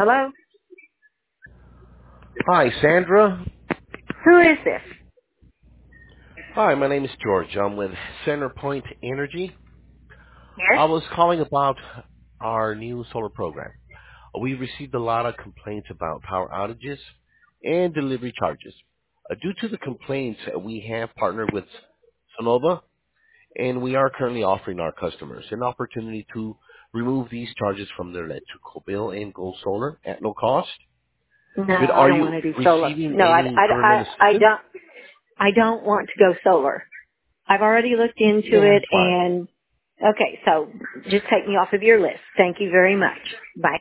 Hello? Hi, Sandra. Who is this? Hi, my name is George. I'm with CenterPoint Energy. Yes? I was calling about our new solar program. We received a lot of complaints about power outages and delivery charges. Due to the complaints, we have partnered with Sonova, and we are currently offering our customers an opportunity to remove these charges from their electrical bill and go solar at no cost. No, But I are don't you want to do solar. receiving No, any government assistance? I don't want to go solar. I've already looked into Yeah, it that's fine. and, okay, so just take me off of your list. Thank you very much. Bye.